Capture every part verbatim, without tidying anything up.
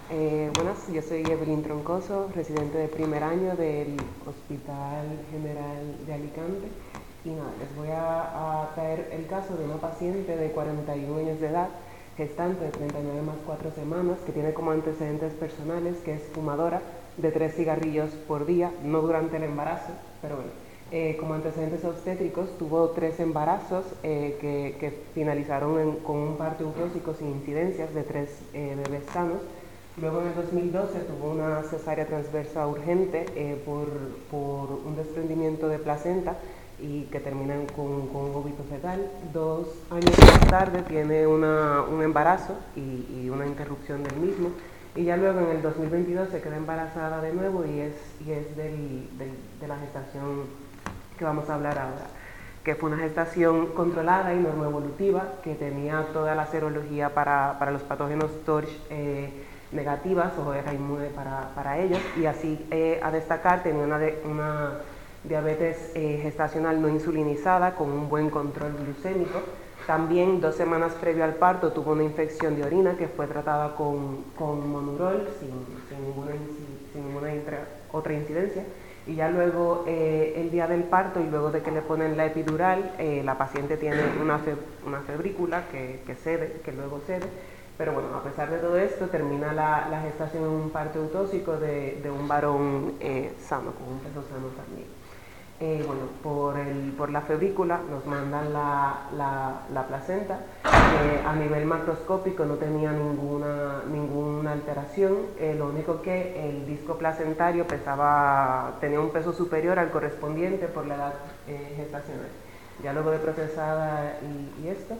Eh, buenas, yo soy Evelyn Troncoso, residente de primer año del Hospital General de Alicante. Y nada, les voy a, a traer el caso de una paciente de cuarenta y un años de edad, gestante de treinta y nueve más cuatro semanas, que tiene como antecedentes personales que es fumadora de tres cigarrillos por día, no durante el embarazo, pero bueno. Eh, como antecedentes obstétricos, tuvo tres embarazos eh, que, que finalizaron en, con un parto eufósico sin incidencias de tres eh, bebés sanos. Luego en el dos mil doce tuvo una cesárea transversa urgente eh, por, por un desprendimiento de placenta y que termina con, con un óbito fetal. Dos años más tarde tiene una, un embarazo y, y una interrupción del mismo. Y ya luego en el dos mil veintidós se queda embarazada de nuevo y es, y es del, del, de la gestación que vamos a hablar ahora, que fue una gestación controlada y normoevolutiva, que tenía toda la serología para, para los patógenos TORCH eh, negativas, o era inmune para, para ellos, y así eh, a destacar tenía una, de, una diabetes eh, gestacional no insulinizada con un buen control glucémico. También dos semanas previo al parto tuvo una infección de orina que fue tratada con, con Monurol sin, sin ninguna, sin ninguna intra, otra incidencia. Y ya luego, eh, el día del parto y luego de que le ponen la epidural, eh, la paciente tiene una, fe, una febrícula que, que cede, que luego cede. Pero bueno, a pesar de todo esto, termina la, la gestación en un parto eutóxico de, de un varón eh, sano, con un peso sano también. Eh, bueno, por, el, por la febrícula nos mandan la, la, la placenta. Eh, a nivel macroscópico no tenía ninguna, ninguna alteración, eh, lo único que el disco placentario pesaba, tenía un peso superior al correspondiente por la edad eh, gestacional. Ya luego de procesada y, y esto,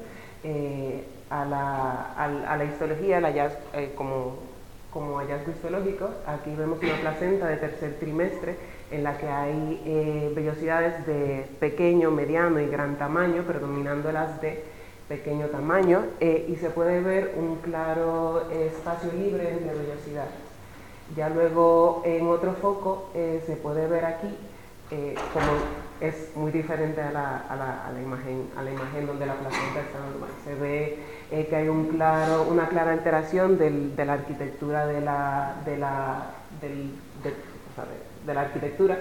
eh, a, la, a, a la histología, el hallazgo, eh, como, como hallazgo histológico, aquí vemos una placenta de tercer trimestre en la que hay eh, vellosidades de pequeño, mediano y gran tamaño, predominando las de pequeño tamaño, eh, y se puede ver un claro eh, espacio libre entre vellosidades. Ya luego en otro foco eh, se puede ver aquí, eh, como es muy diferente a la, a, la, a, la imagen, a la imagen donde la placenta está normal. Se ve eh, que hay un claro, una clara alteración del, de la arquitectura de la, de la, del, de, o sea, de, de la arquitectura,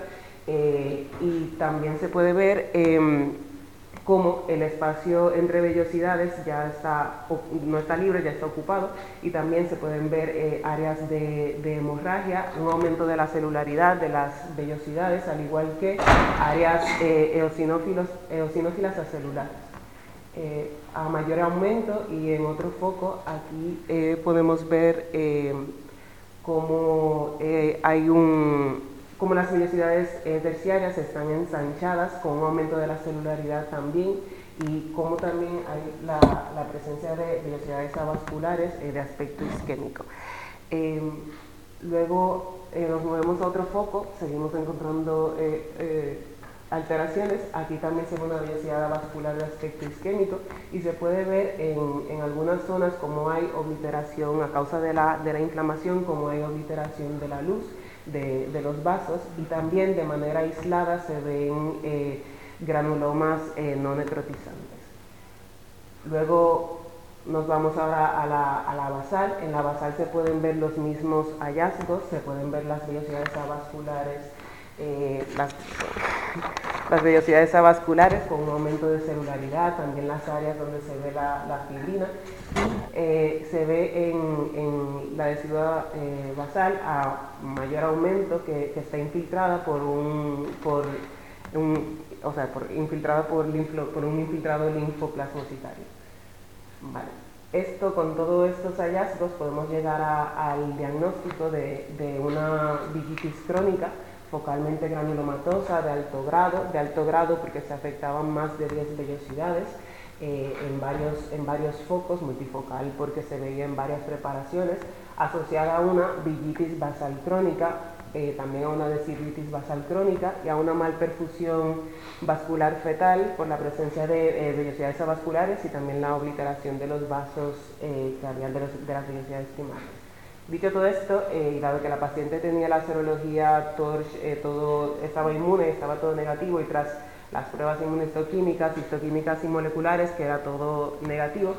eh, y también se puede ver eh, cómo el espacio entre vellosidades ya está, no está libre, ya está ocupado, y también se pueden ver eh, áreas de, de hemorragia, un aumento de la celularidad de las vellosidades, al igual que áreas eh, eosinófilas acelulares. Eh, a mayor aumento, y en otro foco aquí eh, podemos ver eh, cómo eh, hay un como las vellosidades eh, terciarias están ensanchadas con un aumento de la celularidad también, y como también hay la, la presencia de vellosidades avasculares eh, de aspecto isquémico. Eh, luego eh, nos movemos a otro foco, seguimos encontrando eh, eh, alteraciones. Aquí también se ve una vellosidad avascular de aspecto isquémico, y se puede ver en, en algunas zonas como hay obliteración a causa de la, de la inflamación, como hay obliteración de la luz De, de los vasos, y también de manera aislada se ven eh, granulomas eh, no necrotizantes. Luego nos vamos ahora a la, a la basal. En la basal se pueden ver los mismos hallazgos, se pueden ver las vellosidades avasculares, eh, las, las vellosidades avasculares con un aumento de celularidad, también las áreas donde se ve la, la fibrina, y eh, se ve en, en la decidua eh, basal a mayor aumento, que, que está infiltrada por un, por un, o sea, por, infiltrada por, linflo, por un infiltrado linfoplasmocitario. Vale. Esto, con todos estos hallazgos podemos llegar a, al diagnóstico de, de una villitis crónica focalmente granulomatosa de alto grado, de alto grado porque se afectaban más de diez vellosidades eh, en, varios, en varios focos, multifocal porque se veía en varias preparaciones, asociada a una villitis basal crónica, eh, también a una desirritis basal crónica y a una malperfusión vascular fetal por la presencia de eh, vellosidades avasculares y también la obliteración de los vasos eh, que habían de, los, de las vellosidades primarias. Dicho todo esto, eh, y dado que la paciente tenía la serología TORCH, eh, todo, estaba inmune, estaba todo negativo, y tras las pruebas inmunohistoquímicas, histoquímicas y moleculares, que era todo negativo,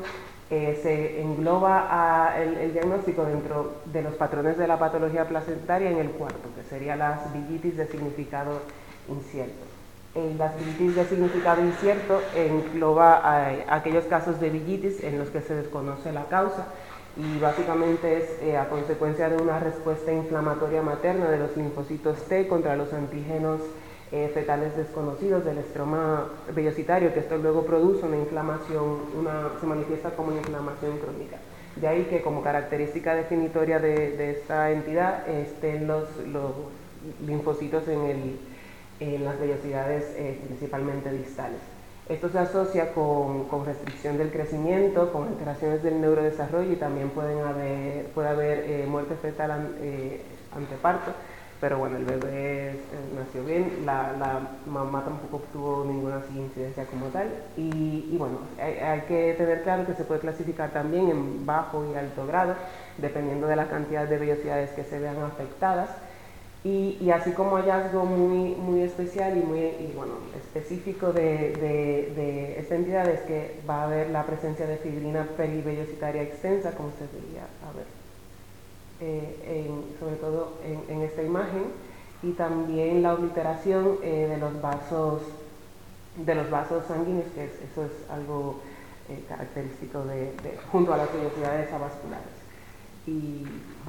eh, se engloba a el, el diagnóstico dentro de los patrones de la patología placentaria en el cuarto, que sería la bilitis de significado incierto. En las bilitis de significado incierto engloba a, a aquellos casos de bilitis en los que se desconoce la causa y básicamente es eh, a consecuencia de una respuesta inflamatoria materna de los linfocitos T contra los antígenos eh, fetales desconocidos del estroma vellocitario, que esto luego produce una inflamación, una, se manifiesta como una inflamación crónica. De ahí que como característica definitoria de, de esta entidad estén los, los linfocitos en, el, en las vellosidades eh, principalmente distales. Esto se asocia con, con restricción del crecimiento, con alteraciones del neurodesarrollo y también pueden haber, puede haber eh, muerte fetal an, eh, anteparto, pero bueno, el bebé eh, nació bien, la, la mamá tampoco tuvo ninguna así incidencia como tal y, y bueno, hay, hay que tener claro que se puede clasificar también en bajo y alto grado, dependiendo de la cantidad de vellosidades que se vean afectadas. Y, y así como hallazgo muy, muy especial y muy y bueno, específico de, de, de esta entidad es que va a haber la presencia de fibrina perivellocitaria extensa, como se veía a ver, eh, en, sobre todo en, en esta imagen, y también la obliteración eh, de los vasos de los vasos sanguíneos, que es, eso es algo eh, característico de, de, junto a las vellosidades avasculares. Y,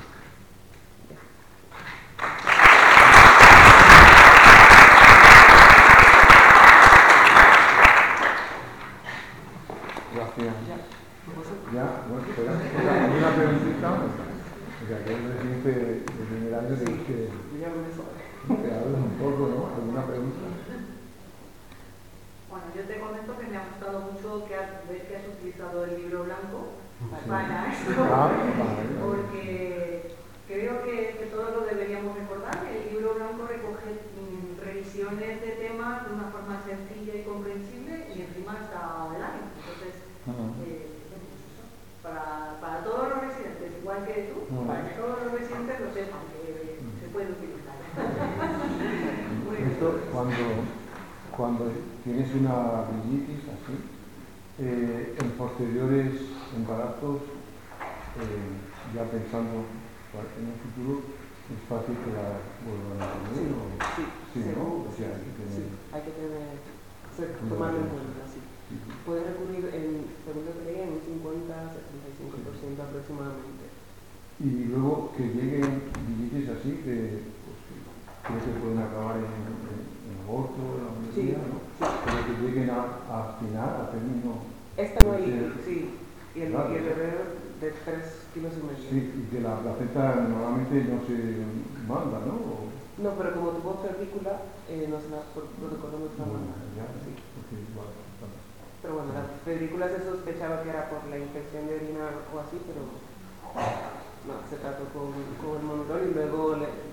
Gracias. Ya, bueno, pues una preguntita. O sea, que es reciente de primer año de que te hables un poco, ¿no? ¿Alguna pregunta? Bueno, yo te comento que me ha gustado mucho que has, ver que has utilizado el libro blanco Sí. para esto, Ah, vale. porque creo que, que todos lo deberíamos recordar. El libro blanco recoge mm, revisiones de temas de una forma sencilla y comprensible y encima está online. Entonces, Uh-huh. eh, pues eso, para, para todos los residentes, igual que tú, Uh-huh. para que todos los residentes lo sepan que uh-huh. se puede utilizar. Muy bien. Esto, cuando, cuando tienes una bilitis así, eh, en posteriores embarazos, eh, ya pensando en un futuro, es fácil que la vuelvan a tener. sí, ¿O? sí, Sí, ¿no? O sea, hay que tener... sí, hay que tener, tomarlo en cuenta, sí. Puede recurrir, en, según lo que leí, en un cincuenta a setenta y cinco por ciento aproximadamente. Y luego que lleguen bilitis así, que pues, creo que pueden acabar en, en, en aborto, en la medicina, Sí, ¿no? sí. Pero que lleguen a, a final, a término. Esta no hay, de- sí, y el, Claro. y el bebé de tres kilos y medio. Sí, y que la placenta normalmente no se manda, ¿no? O, No, pero como tuvo febrícula, eh, no se la, por protocolo no se la bueno, manda. ya, Sí. porque, vale, vale. Pero bueno, la febrícula se sospechaba que era por la infección de orina o así, pero no, se trató con, con el monitor y luego le,